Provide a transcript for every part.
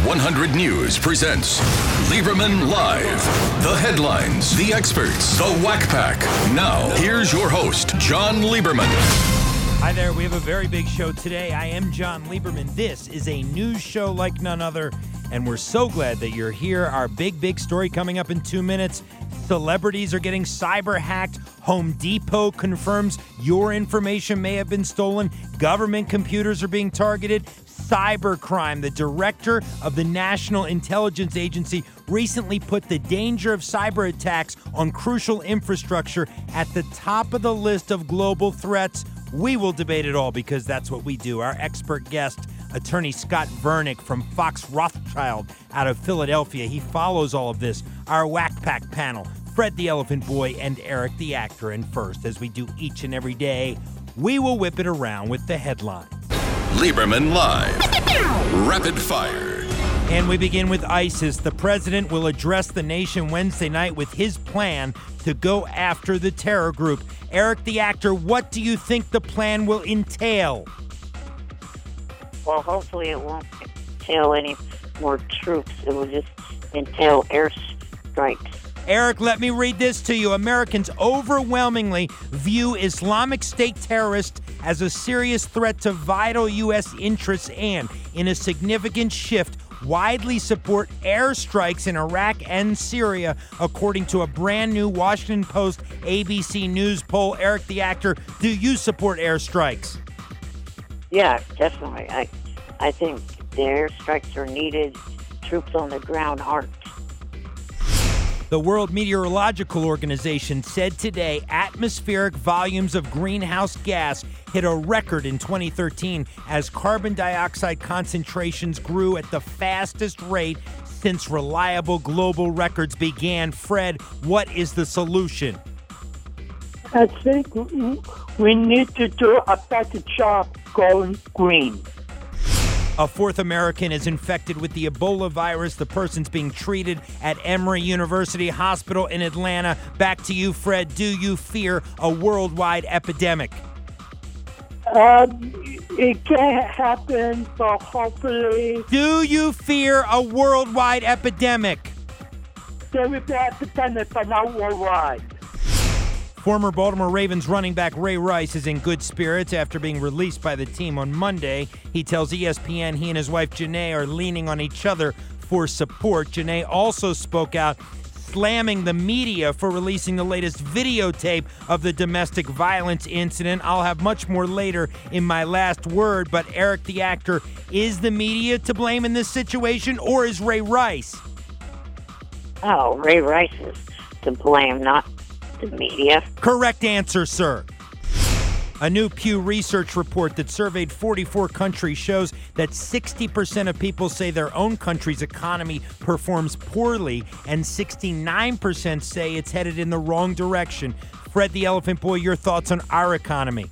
100 News presents Lieberman Live. The headlines, the experts, the Whack Pack. Now, here's your host, John Lieberman. Hi there, we have a very big show today. I am John Lieberman. This is a news show like none other, and we're so glad that you're here. Our big story coming up in 2 minutes. Celebrities are getting cyber hacked. Home Depot confirms your information may have been stolen. Government computers are being targeted. Cybercrime. The director of the National Intelligence Agency recently put the danger of cyber attacks on crucial infrastructure at the top of the list of global threats. We will debate it all because that's what we do. Our expert guest, attorney Scott Vernick from Fox Rothschild out of Philadelphia. He follows all of this. Our Whack Pack panel, Fred the Elephant Boy and Eric the Actor. And first, as we do each and every day, we will whip it around with the headline. Lieberman Live. Rapid fire. And we begin with ISIS. The president will address the nation Wednesday night with his plan to go after the terror group. Eric the Actor, what do you think the plan will entail? Well, hopefully it won't entail any more troops. It will just entail airstrikes. Eric, let me read this to you. Americans overwhelmingly view Islamic State terrorists as a serious threat to vital U.S. interests and, in a significant shift, widely support airstrikes in Iraq and Syria, according to a brand new Washington Post ABC News poll. Eric the Actor, do you support airstrikes? Yeah, definitely. I think the airstrikes are needed. Troops on the ground aren't. The World Meteorological Organization said today atmospheric volumes of greenhouse gas hit a record in 2013 as carbon dioxide concentrations grew at the fastest rate since reliable global records began. Fred, what is the solution? I think we need to do a better job going green. A fourth American is infected with the Ebola virus. The person's being treated at Emory University Hospital in Atlanta. Back to you, Fred. Do you fear a worldwide epidemic? It can't happen, but hopefully... Do you fear a worldwide epidemic? There will be an epidemic, but not worldwide. Former Baltimore Ravens running back Ray Rice is in good spirits after being released by the team on Monday. He tells ESPN he and his wife Janae are leaning on each other for support. Janae also spoke out, slamming the media for releasing the latest videotape of the domestic violence incident. I'll have much more later in my last word, but Eric the Actor, is the media to blame in this situation, or is Ray Rice? Oh, Ray Rice is to blame, not the media. Correct answer, sir. A new Pew Research report that surveyed 44 countries shows that 60% of people say their own country's economy performs poorly, and 69% say it's headed in the wrong direction. Fred the Elephant Boy, your thoughts on our economy?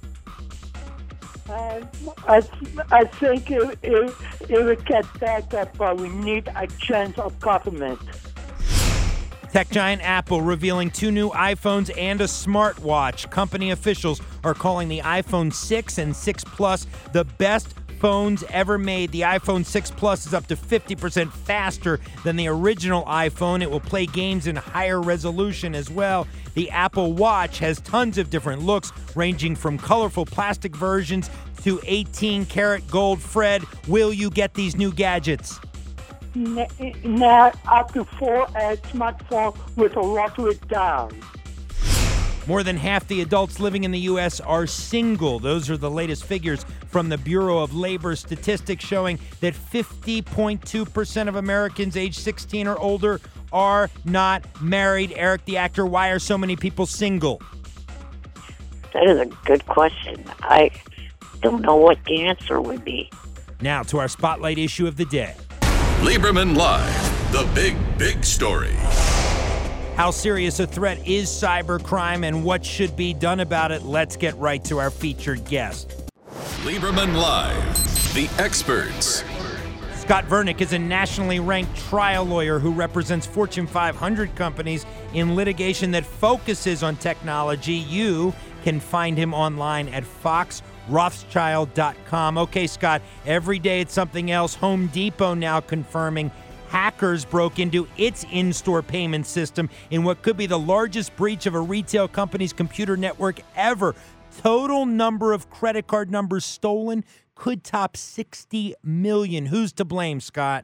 I think it will get better, but we need a change of government. Tech giant Apple revealing 2 new iPhones and a smartwatch. Company officials are calling the iPhone 6 and 6 Plus the best phones ever made. The iPhone 6 Plus is up to 50% faster than the original iPhone. It will play games in higher resolution as well. The Apple Watch has tons of different looks, ranging from colorful plastic versions to 18-karat gold. Fred, will you get these new gadgets? Now, up to 4 smartphone with a rotary down. More than half the adults living in the U.S. are single. Those are the latest figures from the Bureau of Labor Statistics, showing that 50.2% of Americans age 16 or older are not married. Eric the Actor, why are so many people single? That is a good question. I don't know what the answer would be. Now to our spotlight issue of the day. Lieberman Live. The big story. How serious a threat is cybercrime and what should be done about it? Let's get right to our featured guest. Lieberman Live. The experts. Scott Vernick is a nationally ranked trial lawyer who represents Fortune 500 companies in litigation that focuses on technology. You can find him online at Fox Rothschild.com. Okay, Scott, every day it's something else. Home Depot now confirming hackers broke into its in-store payment system in what could be the largest breach of a retail company's computer network ever. Total number of credit card numbers stolen could top 60 million. Who's to blame, Scott?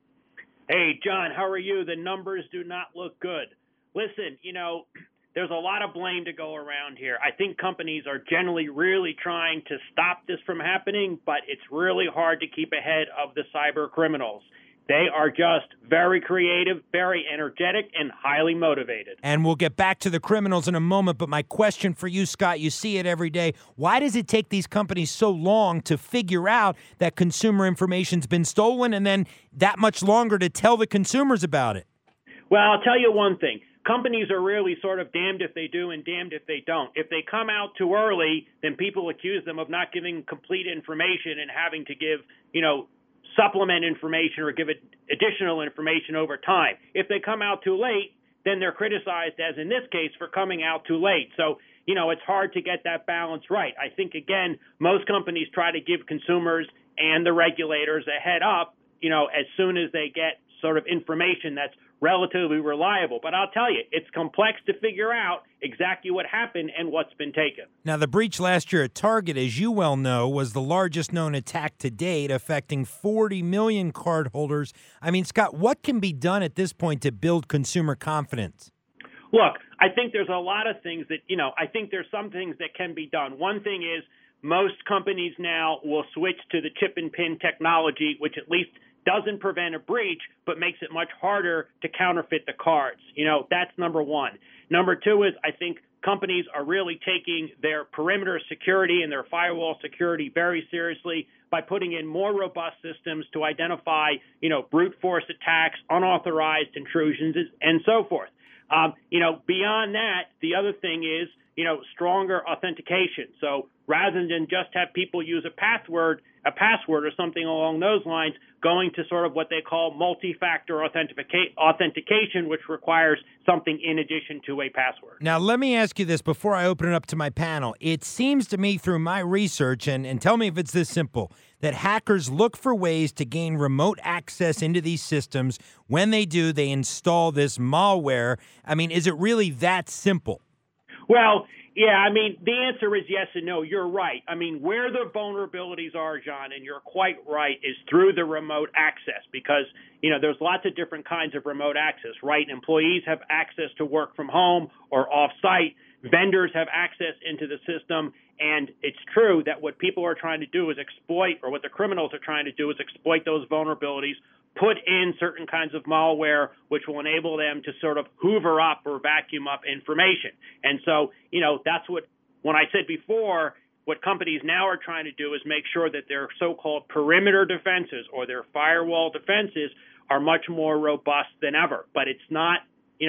Hey, John, how are you? The numbers do not look good. Listen, there's a lot of blame to go around here. I think companies are generally really trying to stop this from happening, but it's really hard to keep ahead of the cyber criminals. They are just very creative, very energetic, and highly motivated. And we'll get back to the criminals in a moment, but my question for you, Scott, you see it every day. Why does it take these companies so long to figure out that consumer information's been stolen and then that much longer to tell the consumers about it? Well, I'll tell you one thing. Companies are really sort of damned if they do and damned if they don't. If they come out too early, then people accuse them of not giving complete information and having to give, supplement information or give it additional information over time. If they come out too late, then they're criticized, as in this case, for coming out too late. So, it's hard to get that balance right. I think, again, most companies try to give consumers and the regulators a head up, as soon as they get sort of information that's relatively reliable. But I'll tell you, it's complex to figure out exactly what happened and what's been taken. Now, the breach last year at Target, as you well know, was the largest known attack to date, affecting 40 million cardholders. I mean, Scott, what can be done at this point to build consumer confidence? Look, I think there's a lot of things that, I think there's some things that can be done. One thing is most companies now will switch to the chip and pin technology, which at least doesn't prevent a breach, but makes it much harder to counterfeit the cards. That's number one. Number two is I think companies are really taking their perimeter security and their firewall security very seriously by putting in more robust systems to identify, brute force attacks, unauthorized intrusions, and so forth. Beyond that, the other thing is, stronger authentication. So rather than just have people use a password or something along those lines, going to sort of what they call multi-factor authentication, which requires something in addition to a password. Now, let me ask you this before I open it up to my panel. It seems to me through my research, and tell me if it's this simple, that hackers look for ways to gain remote access into these systems. When they do, they install this malware. I mean, is it really that simple? Well, yeah, the answer is yes and no. You're right. Where the vulnerabilities are, John, and you're quite right, is through the remote access because, there's lots of different kinds of remote access, right? Employees have access to work from home or off-site. Vendors have access into the system. And it's true that what people are trying to do is exploit, or what the criminals are trying to do is exploit those vulnerabilities, put in certain kinds of malware, which will enable them to sort of hoover up or vacuum up information. And so, that's when I said before, what companies now are trying to do is make sure that their so-called perimeter defenses or their firewall defenses are much more robust than ever. But it's not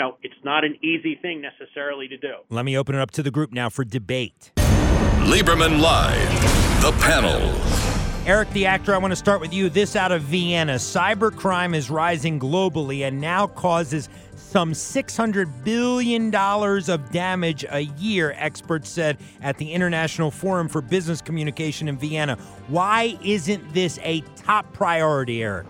an easy thing necessarily to do. Let me open it up to the group now for debate. Lieberman Live, the panel. Eric, the actor, I want to start with you. This out of Vienna. Cybercrime is rising globally and now causes some $600 billion of damage a year, experts said at the International Forum for Business Communication in Vienna. Why isn't this a top priority, Eric?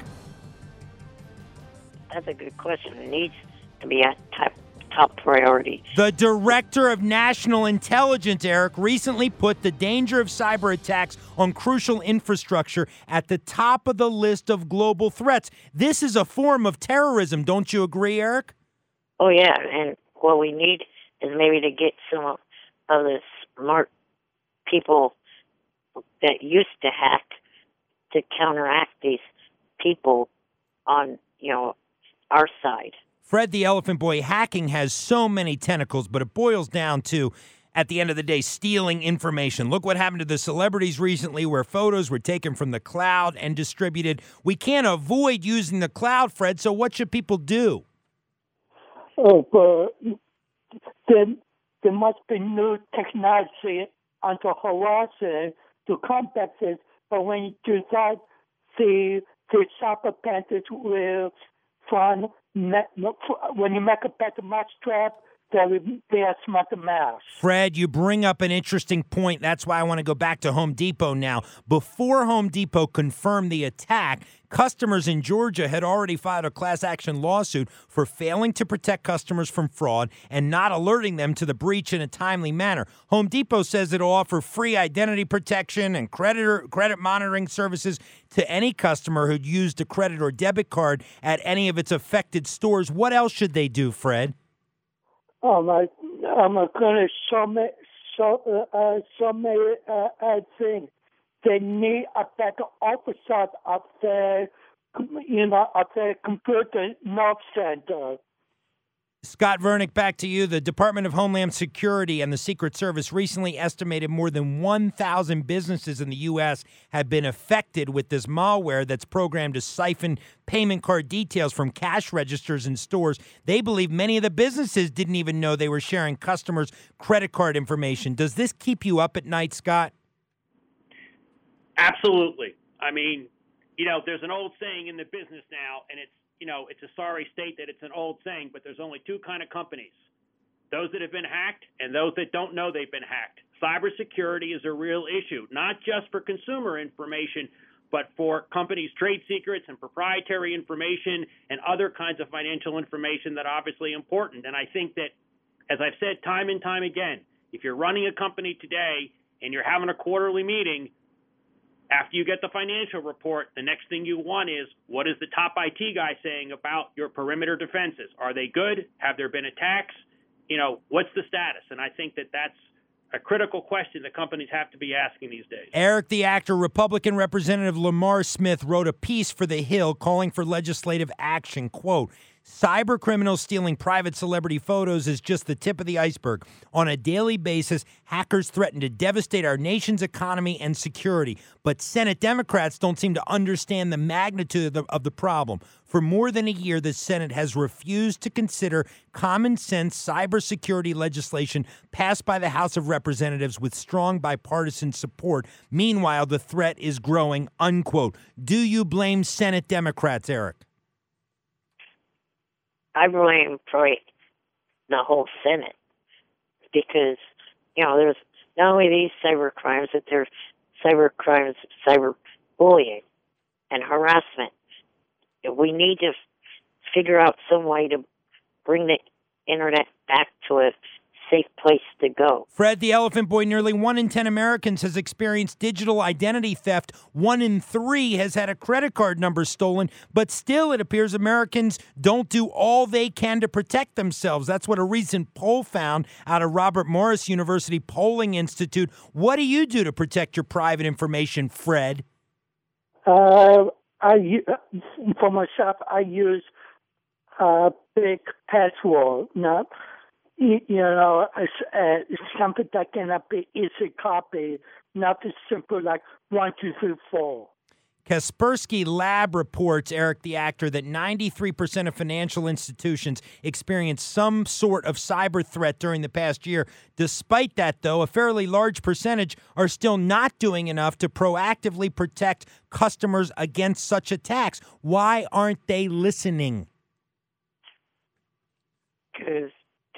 That's a good question. It needs to be a top priority. The Director of National Intelligence, Eric, recently put the danger of cyber attacks on crucial infrastructure at the top of the list of global threats. This is a form of terrorism. Don't you agree, Eric? Oh, yeah. And what we need is maybe to get some of the smart people that used to hack to counteract these people on, our side. Fred the Elephant Boy, hacking has so many tentacles, but it boils down to, at the end of the day, stealing information. Look what happened to the celebrities recently where photos were taken from the cloud and distributed. We can't avoid using the cloud, Fred, so what should people do? There must be new technology on the horizon to combat this, but when you do that, the cyber bandits will find when you make a better mousetrap, their smart mask. Fred, you bring up an interesting point. That's why I want to go back to Home Depot now. Before Home Depot confirmed the attack, customers in Georgia had already filed a class action lawsuit for failing to protect customers from fraud and not alerting them to the breach in a timely manner. Home Depot says it'll offer free identity protection and credit monitoring services to any customer who'd used a credit or debit card at any of its affected stores. What else should they do, Fred? I'm going to show me thing. They need a better oversight of the computer North Center. Scott Vernick, back to you. The Department of Homeland Security and the Secret Service recently estimated more than 1,000 businesses in the U.S. have been affected with this malware that's programmed to siphon payment card details from cash registers in stores. They believe many of the businesses didn't even know they were sharing customers' credit card information. Does this keep you up at night, Scott? Absolutely. I mean, there's an old saying in the business now, and it's a sorry state that it's an old saying, but there's only two kind of companies, those that have been hacked and those that don't know they've been hacked. Cybersecurity is a real issue, not just for consumer information, but for companies' trade secrets and proprietary information and other kinds of financial information that are obviously important. And I think that, as I've said time and time again, if you're running a company today and you're having a quarterly meeting, after you get the financial report, the next thing you want is, what is the top IT guy saying about your perimeter defenses? Are they good? Have there been attacks? What's the status? And I think that that's a critical question that companies have to be asking these days. Eric the Actor, Republican Representative Lamar Smith wrote a piece for The Hill calling for legislative action. Quote, cyber criminals stealing private celebrity photos is just the tip of the iceberg. On a daily basis, hackers threaten to devastate our nation's economy and security. But Senate Democrats don't seem to understand the magnitude of the problem. For more than a year, the Senate has refused to consider common sense cybersecurity legislation passed by the House of Representatives with strong bipartisan support. Meanwhile, the threat is growing, unquote. Do you blame Senate Democrats, Eric? I blame probably the whole Senate because, there's not only these cyber crimes, but there's cyber crimes, cyber bullying and harassment. We need to figure out some way to bring the internet back to a safe place to go. Fred the Elephant Boy, nearly 1 in 10 Americans has experienced digital identity theft. 1 in 3 has had a credit card number stolen. But still, it appears Americans don't do all they can to protect themselves. That's what a recent poll found out of Robert Morris University Polling Institute. What do you do to protect your private information, Fred? For myself, I use big password. Something that cannot be easily copied, not as simple like 1, 2, 3, 4. Kaspersky Lab reports, Eric the Actor, that 93% of financial institutions experienced some sort of cyber threat during the past year. Despite that, though, a fairly large percentage are still not doing enough to proactively protect customers against such attacks. Why aren't they listening? Because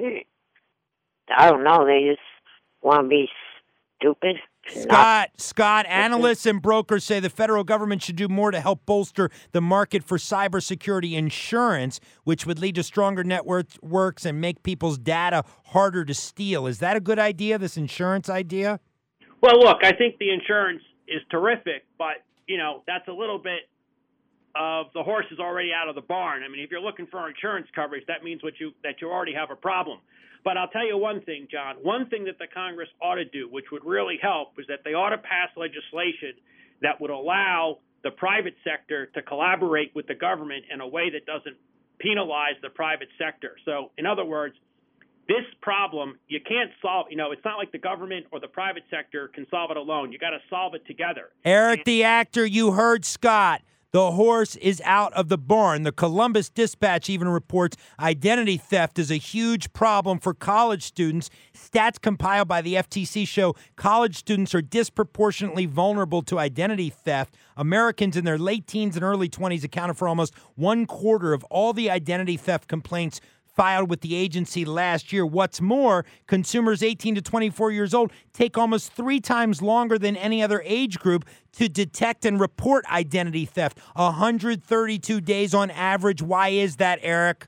I don't know, they just want to be stupid. Scott, analysts and brokers say the federal government should do more to help bolster the market for cybersecurity insurance, which would lead to stronger networks and make people's data harder to steal. Is that a good idea, this insurance idea? Well, look, I think the insurance is terrific, but, that's a little bit of the horse is already out of the barn. I mean, if you're looking for insurance coverage, that means that you already have a problem. But I'll tell you one thing, John. One thing that the Congress ought to do, which would really help, is that they ought to pass legislation that would allow the private sector to collaborate with the government in a way that doesn't penalize the private sector. So, in other words, this problem, you can't solve, it's not like the government or the private sector can solve it alone. You got to solve it together. Eric the Actor, you heard Scott. The horse is out of the barn. The Columbus Dispatch even reports identity theft is a huge problem for college students. Stats compiled by the FTC show college students are disproportionately vulnerable to identity theft. Americans in their late teens and early 20s accounted for almost 1/4 of all the identity theft complaints filed with the agency last year. What's more, consumers 18 to 24 years old take almost 3 times longer than any other age group to detect and report identity theft. 132 days on average. Why is that, Eric?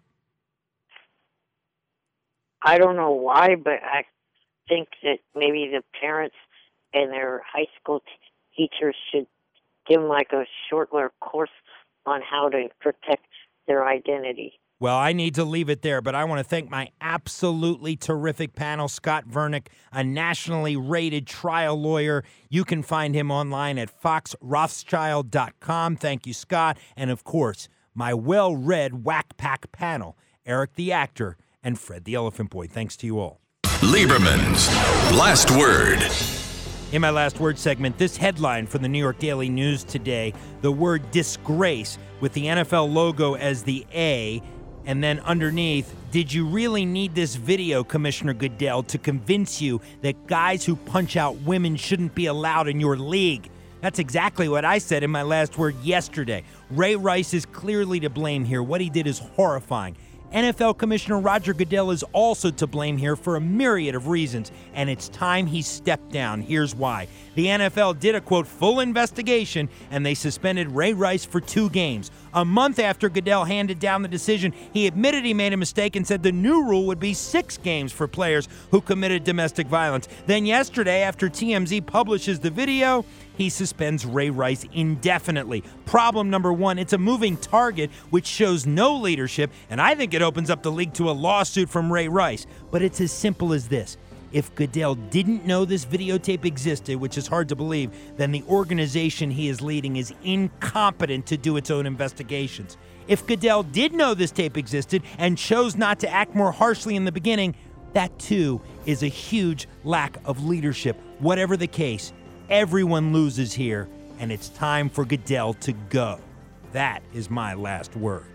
I don't know why, but I think that maybe the parents and their high school teachers should give them like a short little course on how to protect their identity. Well, I need to leave it there, but I want to thank my absolutely terrific panel, Scott Vernick, a nationally rated trial lawyer. You can find him online at foxrothschild.com. Thank you, Scott. And, of course, my well-read Whack Pack panel, Eric the actor and Fred the Elephant Boy. Thanks to you all. Lieberman's Last Word. In my last word segment, this headline from the New York Daily News today, the word disgrace with the NFL logo as the A, and then underneath, did you really need this video, Commissioner Goodell, to convince you that guys who punch out women shouldn't be allowed in your league? That's exactly what I said in my last word yesterday. Ray Rice is clearly to blame here. What he did is horrifying. NFL Commissioner Roger Goodell is also to blame here for a myriad of reasons, and it's time he stepped down. Here's why. The NFL did a, quote, full investigation, and they suspended Ray Rice for 2 games. A month after Goodell handed down the decision, he admitted he made a mistake and said the new rule would be 6 games for players who committed domestic violence. Then yesterday, after TMZ publishes the video, he suspends Ray Rice indefinitely. Problem number 1, it's a moving target which shows no leadership, and I think it opens up the league to a lawsuit from Ray Rice. But it's as simple as this. If Goodell didn't know this videotape existed, which is hard to believe, then the organization he is leading is incompetent to do its own investigations. If Goodell did know this tape existed and chose not to act more harshly in the beginning, that too is a huge lack of leadership. Whatever the case, everyone loses here, and it's time for Goodell to go. That is my last word.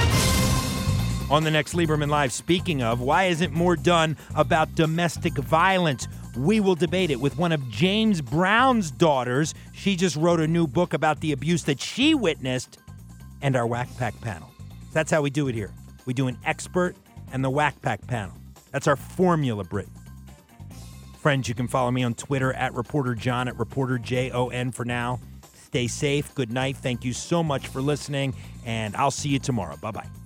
On the next Lieberman Live, speaking of, why isn't more done about domestic violence? We will debate it with one of James Brown's daughters. She just wrote a new book about the abuse that she witnessed, and our Whack Pack panel. That's how we do it here. We do an expert and the Whack Pack panel. That's our formula, Britain. Friends, you can follow me on Twitter at ReporterJohn, at ReporterJON for now. Stay safe. Good night. Thank you so much for listening, and I'll see you tomorrow. Bye-bye.